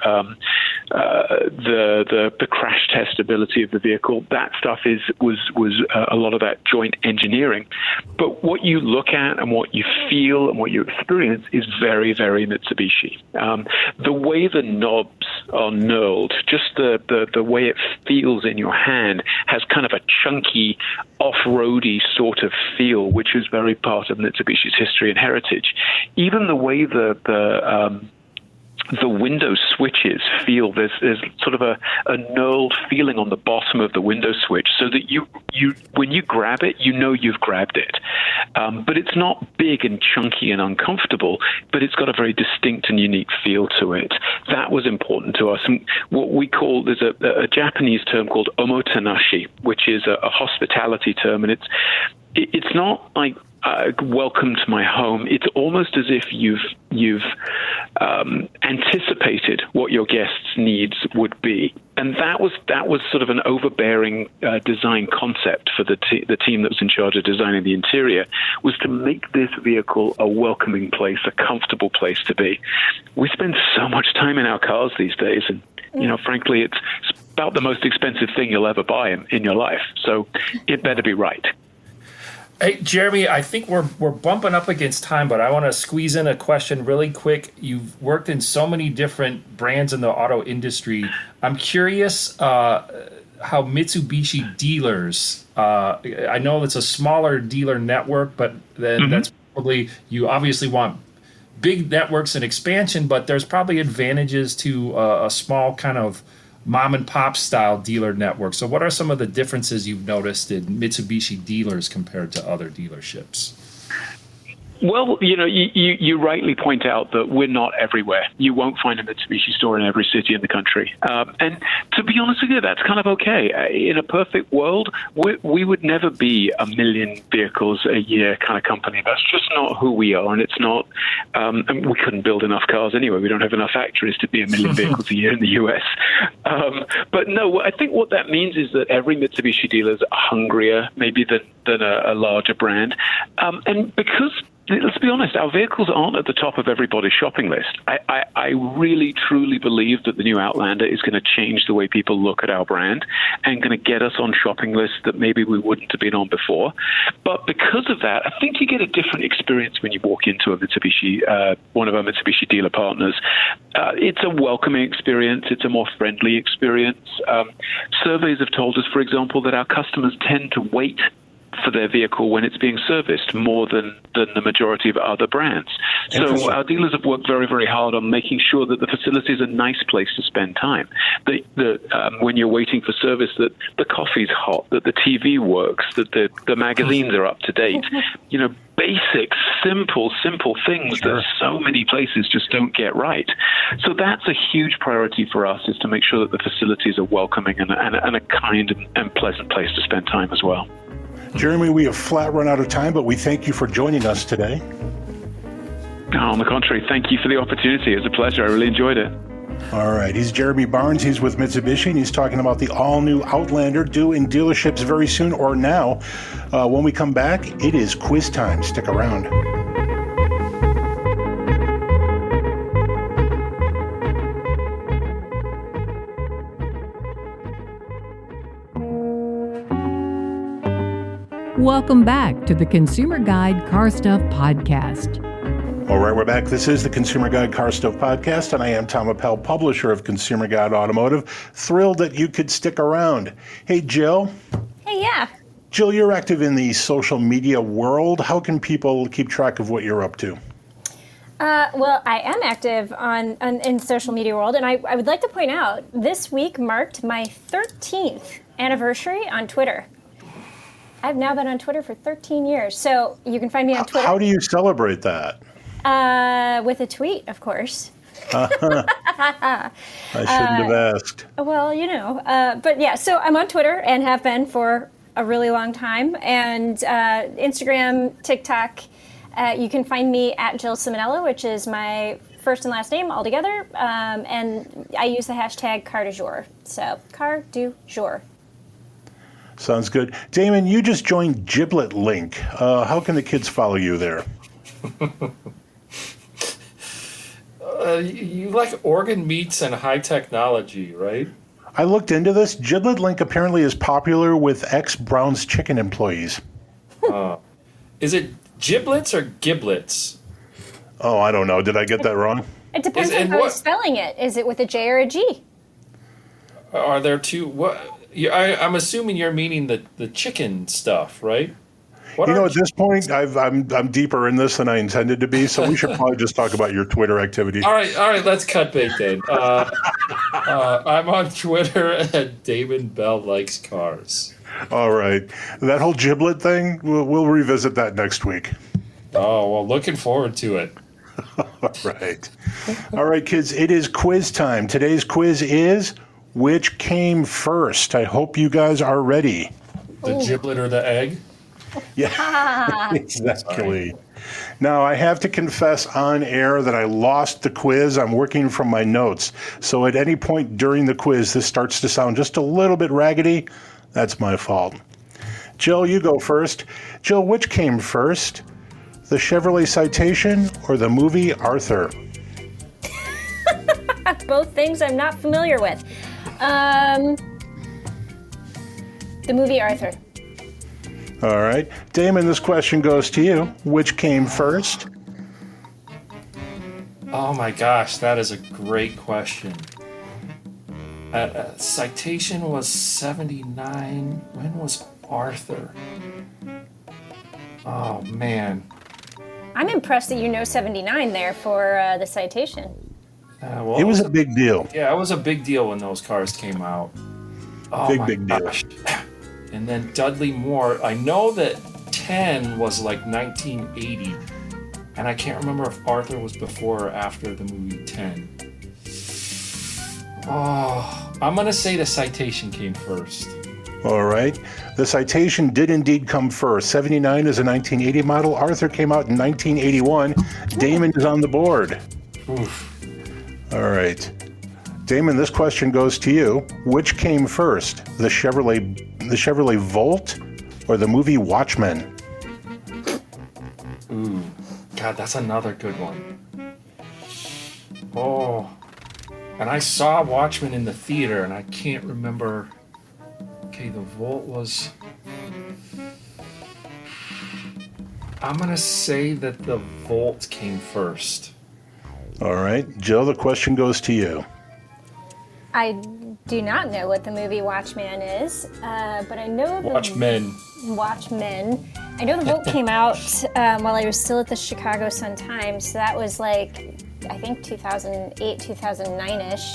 Speaker 6: crash test ability of the vehicle. That stuff was a lot of that joint engineering. But what you look at and what you feel and what you experience is very, very Mitsubishi. The way the knobs are knurled, just the way it feels in your hand, has kind of a chunky, off-roady sort of feel, which is very part of Mitsubishi's history and heritage. Even the way the the window switches feel there's sort of a knurled feeling on the bottom of the window switch, so that you when you grab it, you know you've grabbed it. But it's not big and chunky and uncomfortable, but it's got a very distinct and unique feel to it. That was important to us. And what we call, there's a Japanese term called omotenashi, which is a hospitality term, and it's not like welcome to my home. It's almost as if you've anticipated what your guests' needs would be, and that was sort of an overbearing design concept for the team that was in charge of designing the interior, was to make this vehicle a welcoming place, a comfortable place to be. We spend so much time in our cars these days, and frankly, it's about the most expensive thing you'll ever buy in your life. So it better be right.
Speaker 5: Hey, Jeremy, I think we're bumping up against time, but I want to squeeze in a question really quick. You've worked in so many different brands in the auto industry. I'm curious how Mitsubishi dealers, I know it's a smaller dealer network, but then that's probably, you obviously want big networks and expansion, but there's probably advantages to a small kind of mom and pop style dealer network. So what are some of the differences you've noticed in Mitsubishi dealers compared to other dealerships?
Speaker 6: Well, you rightly point out that we're not everywhere. You won't find a Mitsubishi store in every city in the country. And to be honest with you, that's kind of okay. In a perfect world, we would never be a million vehicles a year kind of company. That's just not who we are. And it's not, and we couldn't build enough cars anyway. We don't have enough factories to be a million vehicles a year in the US. But no, I think what that means is that every Mitsubishi dealer is hungrier maybe than a larger brand. And because, let's be honest, our vehicles aren't at the top of everybody's shopping list. I really, truly believe that the new Outlander is going to change the way people look at our brand and going to get us on shopping lists that maybe we wouldn't have been on before. But because of that, I think you get a different experience when you walk into a Mitsubishi, one of our Mitsubishi dealer partners. It's a welcoming experience. It's a more friendly experience. Surveys have told us, for example, that our customers tend to wait for their vehicle when it's being serviced more than the majority of other brands. So our dealers have worked very, very hard on making sure that the facility is a nice place to spend time. When you're waiting for service, that the coffee's hot, that the TV works, that the magazines are up to date. Basic, simple things that so many places just don't get right. So that's a huge priority for us, is to make sure that the facilities are welcoming and a kind and pleasant place to spend time as well.
Speaker 3: Jeremy, we have flat run out of time, but we thank you for joining us today.
Speaker 6: On the contrary, thank you for the opportunity. It was a pleasure. I really enjoyed it.
Speaker 3: All right. He's Jeremy Barnes. He's with Mitsubishi, and he's talking about the all-new Outlander, due in dealerships very soon or now. When we come back, it is quiz time. Stick around.
Speaker 2: Welcome back to the Consumer Guide Car Stuff Podcast.
Speaker 3: All right, we're back. This is the Consumer Guide Car Stuff Podcast, and I am Tom Appel, publisher of Consumer Guide Automotive. Thrilled that you could stick around. Hey, Jill.
Speaker 4: Hey, yeah.
Speaker 3: Jill, you're active in the social media world. How can people keep track of what you're up to?
Speaker 4: Well, I am active in social media world, and I would like to point out, this week marked my 13th anniversary on Twitter. I've now been on Twitter for 13 years, so you can find me on Twitter.
Speaker 3: How do you celebrate that?
Speaker 4: With a tweet, of course.
Speaker 3: I shouldn't have asked.
Speaker 4: Well, but yeah, so I'm on Twitter and have been for a really long time, and Instagram, TikTok. You can find me at Jill Simonella, which is my first and last name all together, and I use the hashtag Car du Jour. So Car du Jour.
Speaker 3: Sounds good. Damon, you just joined Giblet Link. How can the kids follow you there?
Speaker 5: You like organ meats and high technology, right?
Speaker 3: I looked into this. Giblet Link apparently is popular with ex-Brown's Chicken employees.
Speaker 5: Is it giblets or giblets?
Speaker 3: Oh, I don't know. Did I get that wrong?
Speaker 4: It depends on how you're spelling it. Is it with a J or a G?
Speaker 5: Are there two? What? I'm assuming you're meaning the chicken stuff, right?
Speaker 3: At this point, I'm deeper in this than I intended to be, so we should probably just talk about your Twitter activity.
Speaker 5: All right, let's cut bait then. I'm on Twitter at Damon Bell Likes Cars.
Speaker 3: All right. That whole giblet thing, we'll revisit that next week.
Speaker 5: Oh, well, looking forward to it.
Speaker 3: All right. All right, kids, it is quiz time. Today's quiz is, which came first? I hope you guys are ready.
Speaker 5: The giblet or the egg?
Speaker 3: Yeah, exactly. Now, I have to confess on air that I lost the quiz. I'm working from my notes. So at any point during the quiz, this starts to sound just a little bit raggedy. That's my fault. Jill, you go first. Jill, which came first? The Chevrolet Citation or the movie Arthur?
Speaker 4: Both things I'm not familiar with. The movie Arthur.
Speaker 3: All right. Damon, this question goes to you. Which came first?
Speaker 5: Oh my gosh, that is a great question. Citation was 79. When was Arthur? Oh, man.
Speaker 4: I'm impressed that you know 79 there for the Citation.
Speaker 5: Well,
Speaker 3: it was a big deal.
Speaker 5: Yeah, it was a big deal when those cars came out. Oh, big gosh. Deal. And then Dudley Moore, I know that 10 was like 1980. And I can't remember if Arthur was before or after the movie 10. Oh, I'm going to say the Citation came first.
Speaker 3: All right. The Citation did indeed come first. 79 is a 1980 model. Arthur came out in 1981. Damon is on the board.
Speaker 5: Oof.
Speaker 3: All right. Damon, this question goes to you. Which came first, the Chevrolet Volt or the movie Watchmen?
Speaker 5: Ooh, God, that's another good one. Oh, and I saw Watchmen in the theater, and I can't remember. Okay, the Volt was... I'm going to say that the Volt came first.
Speaker 3: All right. Jill, the question goes to you.
Speaker 4: I do not know what the movie Watchmen is, but I know the...
Speaker 5: Watchmen.
Speaker 4: I know the Volt came out while I was still at the Chicago Sun-Times, so that was like, I think 2008, 2009-ish.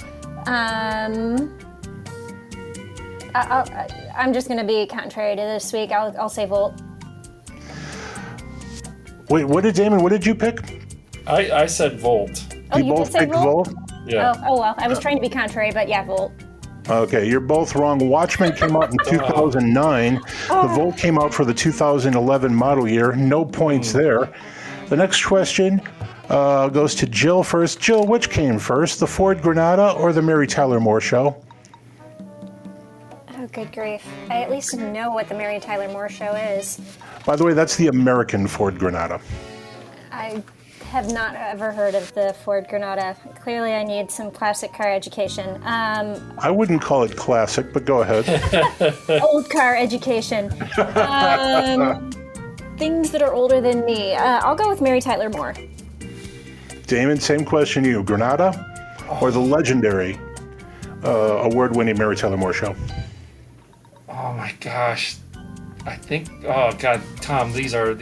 Speaker 4: I'm just going to be contrary to this week. I'll say Volt.
Speaker 3: Wait, what did you pick?
Speaker 5: I said Volt.
Speaker 4: Oh, you
Speaker 3: both picked Volt?
Speaker 5: Yeah.
Speaker 4: Oh, well, I was trying to be contrary, but yeah, Volt.
Speaker 3: Okay, you're both wrong. Watchmen came out in 2009. The Volt came out for the 2011 model year. No points there. The next question goes to Jill first. Jill, which came first, the Ford Granada or the Mary Tyler Moore Show?
Speaker 4: Oh, good grief. I at least know what the Mary Tyler Moore Show is.
Speaker 3: By the way, that's the American Ford Granada.
Speaker 4: I have not ever heard of the Ford Granada. Clearly, I need some classic car education.
Speaker 3: I wouldn't call it classic, but go ahead.
Speaker 4: Old car education. Things that are older than me. I'll go with Mary Tyler Moore.
Speaker 3: Damon, same question to you. Granada or the legendary award-winning Mary Tyler Moore Show?
Speaker 5: Oh my gosh. I think, oh God, Tom, these are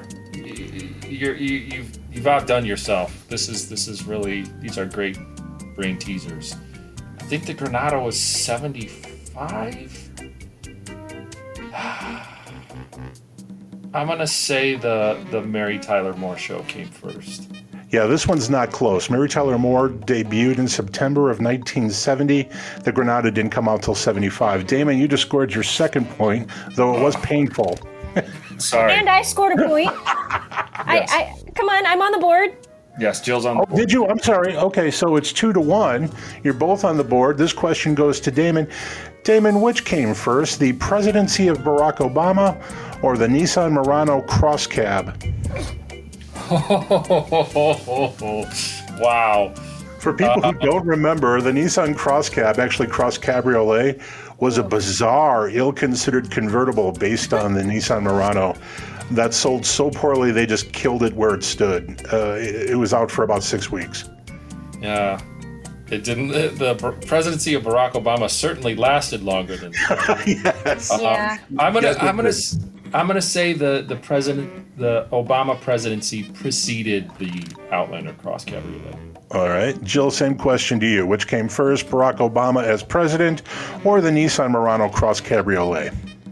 Speaker 5: you've outdone yourself. This is really, these are great brain teasers. I think the Granada was 75. I'm gonna say the Mary Tyler Moore Show came first.
Speaker 3: Yeah, this one's not close. Mary Tyler Moore debuted in September of 1970. The Granada didn't come out till 75. Damon, you just scored your second point, though it was painful.
Speaker 5: Sorry.
Speaker 4: And I scored a point.
Speaker 5: Yes.
Speaker 4: I come on, I'm on the board.
Speaker 5: Yes, Jill's on the board.
Speaker 3: Did you? I'm sorry. Okay, so it's 2-1. You're both on the board. This question goes to Damon. Damon, which came first, the presidency of Barack Obama or the Nissan Murano Cross Cab?
Speaker 5: Wow.
Speaker 3: For people who don't remember, the Nissan Cross Cab, actually Cross Cabriolet, was a bizarre, ill-considered convertible based on the Nissan Murano that sold so poorly they just killed it where it stood. It was out for about 6 weeks.
Speaker 5: Yeah. It didn't. The presidency of Barack Obama certainly lasted longer than that.
Speaker 3: Yes.
Speaker 4: Yeah.
Speaker 5: I'm gonna I'm going to say the Obama presidency preceded the Outlander Cross Cabriolet.
Speaker 3: All right. Jill, same question to you. Which came first, Barack Obama as president or the Nissan Murano Cross Cabriolet?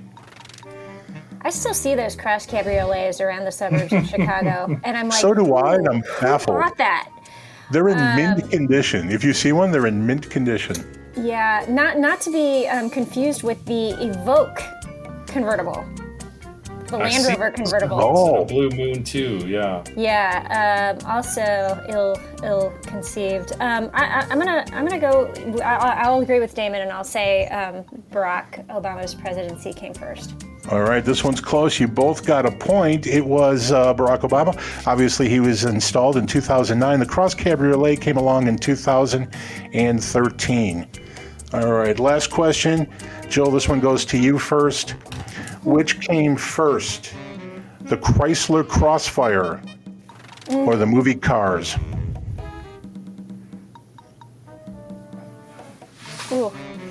Speaker 4: I still see those Cross Cabriolets around the suburbs of Chicago, and I'm like,
Speaker 3: so do I, and I'm baffled.
Speaker 4: Who bought that?
Speaker 3: They're in mint condition. If you see one, they're in mint condition.
Speaker 4: Yeah, not to be confused with the Evoque convertible. The Land Rover convertible.
Speaker 5: Oh, Blue Moon too. Yeah.
Speaker 4: Yeah. Also ill-conceived. I'm gonna go. I'll agree with Damon, and I'll say Barack Obama's presidency came first.
Speaker 3: All right, this one's close. You both got a point. It was Barack Obama. Obviously, he was installed in 2009. The Cross Cabriolet came along in 2013. All right, last question. Jill, this one goes to you first. Which came first, the Chrysler Crossfire or the movie Cars?
Speaker 4: Ooh.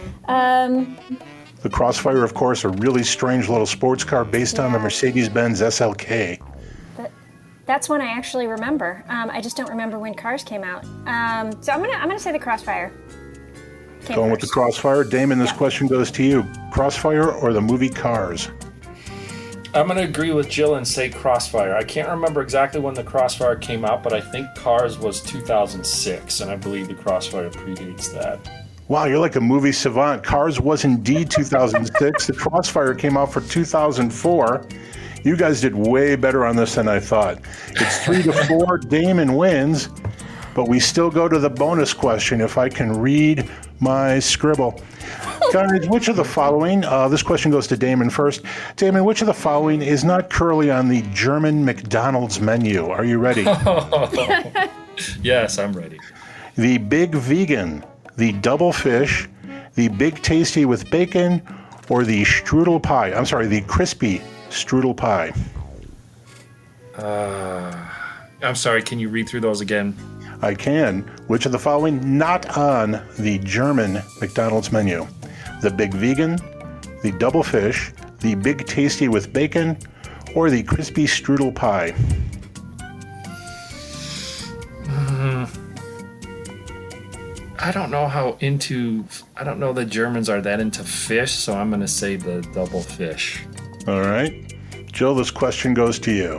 Speaker 3: The Crossfire, of course, a really strange little sports car based on the Mercedes-Benz SLK.
Speaker 4: That's one I actually remember. I just don't remember when Cars came out. So I'm gonna say the Crossfire.
Speaker 3: Going with the Crossfire. Damon, this question goes to you. Crossfire or the movie Cars?
Speaker 5: I'm going to agree with Jill and say Crossfire. I can't remember exactly when the Crossfire came out, but I think Cars was 2006, and I believe the Crossfire predates that.
Speaker 3: Wow, you're like a movie savant. Cars was indeed 2006. The Crossfire came out for 2004. You guys did way better on this than I thought. It's 3-4. Damon wins, but we still go to the bonus question if I can read my scribble. Guys, which of the following, this question goes to Damon first. Damon, which of the following is not currently on the German McDonald's menu? Are you ready?
Speaker 5: Yes, I'm ready.
Speaker 3: The Big Vegan, the Double Fish, the Big Tasty with Bacon, or the Strudel Pie? I'm sorry, the Crispy Strudel Pie.
Speaker 5: I'm sorry, can you read through those again?
Speaker 3: I can. Which of the following not on the German McDonald's menu? The Big Vegan, the Double Fish, the Big Tasty with Bacon, or the Crispy Strudel Pie?
Speaker 5: I don't know I don't know the Germans are that into fish, so I'm going to say the Double Fish.
Speaker 3: All right. Jill, this question goes to you.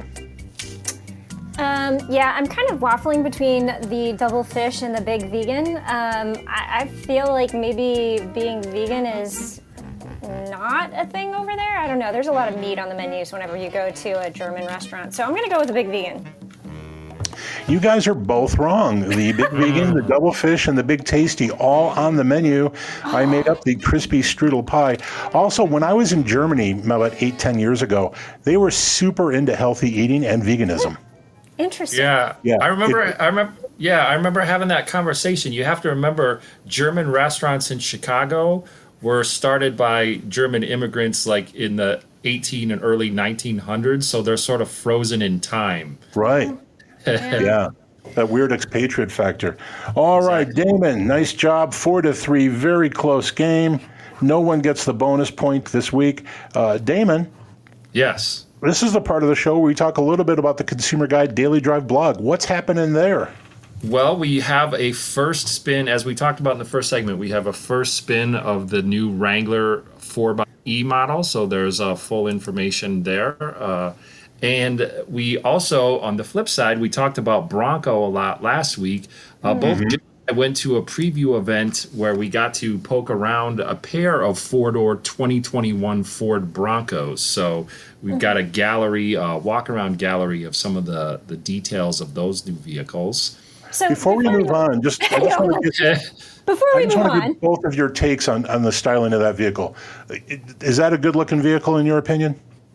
Speaker 4: Yeah, I'm kind of waffling between the Double Fish and the Big Vegan. I feel like maybe being vegan is not a thing over there. I don't know. There's a lot of meat on the menus whenever you go to a German restaurant. So I'm going to go with the Big Vegan.
Speaker 3: You guys are both wrong. The Big Vegan, the Double Fish, and the Big Tasty all on the menu. I made up the Crispy Strudel Pie. Also, when I was in Germany about 8-10 years ago, they were super into healthy eating and veganism.
Speaker 4: Interesting.
Speaker 5: Yeah. I remember having that conversation. You have to remember German restaurants in Chicago were started by German immigrants like in the 18 and early 1900s, so they're sort of frozen in time.
Speaker 3: Right. Yeah. That weird expatriate factor. All right, Damon, nice job. 4-3, very close game. No one gets the bonus point this week. Damon.
Speaker 5: Yes.
Speaker 3: This is the part of the show where we talk a little bit about the Consumer Guide Daily Drive blog. What's happening there?
Speaker 5: Well, we have a first spin, as we talked about in the first segment, we have a first spin of the new Wrangler 4xe model, so there's full information there. And we also, on the flip side, we talked about Bronco a lot last week. Both I went to a preview event where we got to poke around a pair of four-door 2021 Ford Broncos. So we've got a gallery, walk-around gallery of some of the details of those new vehicles.
Speaker 4: So
Speaker 3: before we move on, I just want to get both of your takes on the styling of that vehicle. Is that a good-looking vehicle in your opinion?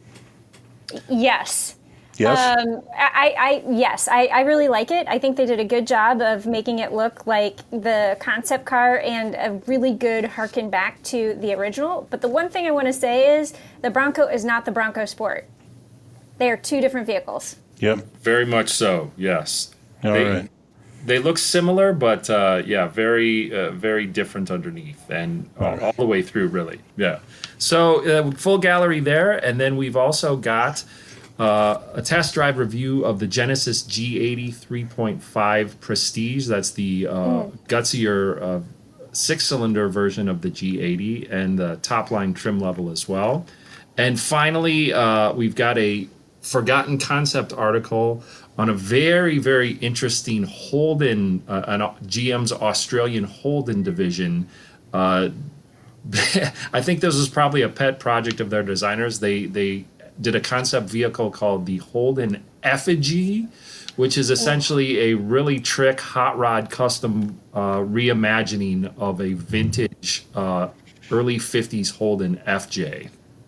Speaker 4: Yes.
Speaker 3: Yes.
Speaker 4: Yes, I really like it. I think they did a good job of making it look like the concept car and a really good harken back to the original. But the one thing I want to say is the Bronco is not the Bronco Sport. They are two different vehicles.
Speaker 3: Yep.
Speaker 5: Very much so, yes.
Speaker 3: All right.
Speaker 5: They look similar, but very very different underneath and all the way through, really. Yeah. So full gallery there, and then we've also got a test drive review of the Genesis G80 3.5 Prestige. That's the gutsier 6-cylinder version of the G80, and the top line trim level as well. And finally, we've got a forgotten concept article on a very, very interesting Holden, GM's Australian Holden division. I think this was probably a pet project of their designers. They did a concept vehicle called the Holden Effigy, which is essentially a really trick hot rod custom reimagining of a vintage early 50s Holden FJ.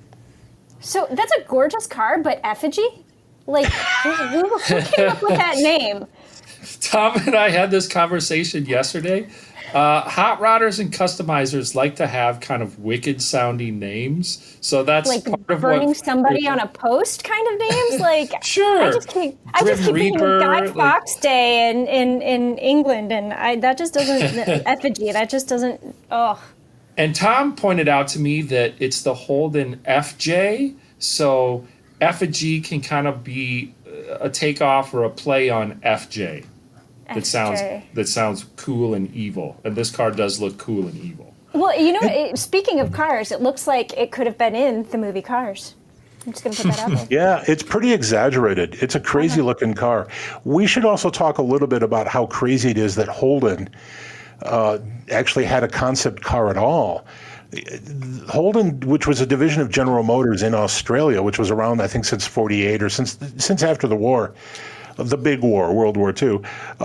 Speaker 4: So that's a gorgeous car, but effigy? Like, who came up with that name?
Speaker 5: Tom and I had this conversation yesterday. Hot rodders and customizers like to have kind of wicked sounding names, so that's
Speaker 4: like
Speaker 5: part of
Speaker 4: burning
Speaker 5: what
Speaker 4: somebody on a post kind of names. Like
Speaker 5: sure,
Speaker 4: I just keep thinking Guy Fawkes Day in England, and that just doesn't effigy. That just doesn't. Oh.
Speaker 5: And Tom pointed out to me that it's the Holden FJ, so effigy can kind of be a takeoff or a play on FJ. That sounds cool and evil, and this car does look cool and evil.
Speaker 4: Well, speaking of cars, it looks like it could have been in the movie Cars. I'm just going to put that out there.
Speaker 3: Yeah, it's pretty exaggerated. It's a crazy looking car. We should also talk a little bit about how crazy it is that Holden actually had a concept car at all. Holden, which was a division of General Motors in Australia, which was around, I think, since 48 or since after the war, the big war, World War II,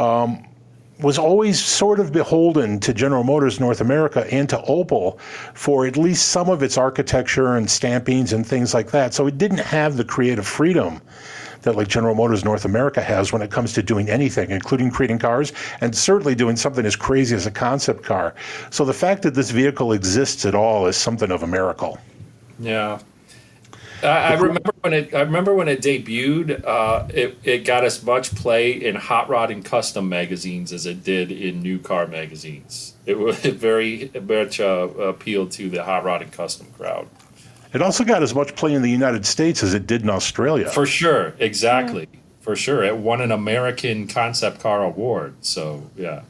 Speaker 3: was always sort of beholden to General Motors North America and to Opel for at least some of its architecture and stampings and things like that. So it didn't have the creative freedom that like General Motors North America has when it comes to doing anything, including creating cars, and certainly doing something as crazy as a concept car. So the fact that this vehicle exists at all is something of a miracle.
Speaker 5: Yeah. I remember when it debuted. It got as much play in hot rod and custom magazines as it did in new car magazines. It was very much appealed to the hot rod and custom crowd.
Speaker 3: It also got as much play in the United States as it did in Australia.
Speaker 5: For sure, exactly. Yeah. For sure, it won an American Concept Car Award. So yeah.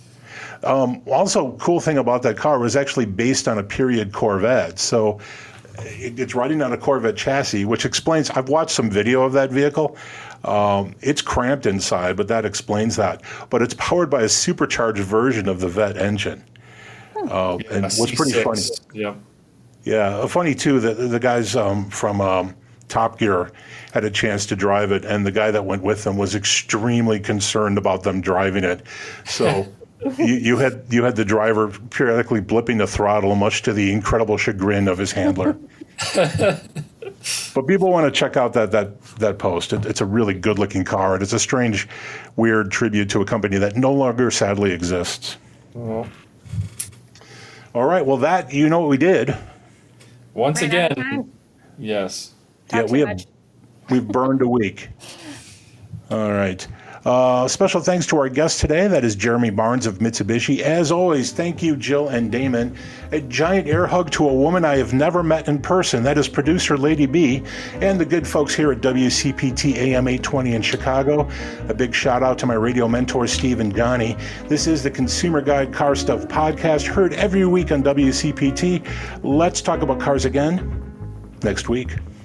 Speaker 3: Also, cool thing about that car was actually based on a period Corvette. So it's riding on a Corvette chassis, which explains, I've watched some video of that vehicle. It's cramped inside, but that explains that. But it's powered by a supercharged version of the Vette engine. And what's pretty funny.
Speaker 5: Yeah.
Speaker 3: Yeah, funny too that the guys from Top Gear had a chance to drive it, and the guy that went with them was extremely concerned about them driving it. So you had the driver periodically blipping the throttle, much to the incredible chagrin of his handler. But people want to check out that post. It's a really good-looking car, and it's a strange, weird tribute to a company that no longer sadly exists.
Speaker 5: Well.
Speaker 3: All right, well, that, you know what we did.
Speaker 5: Once again, yes.
Speaker 3: We've burned a week. All right. Special thanks to our guest today. That is Jeremy Barnes of Mitsubishi. As always, thank you, Jill and Damon. A giant air hug to a woman I have never met in person. That is producer Lady B and the good folks here at WCPT AM 820 in Chicago. A big shout out to my radio mentors, Steve and Johnny. This is the Consumer Guide Car Stuff podcast, heard every week on WCPT. Let's talk about cars again next week.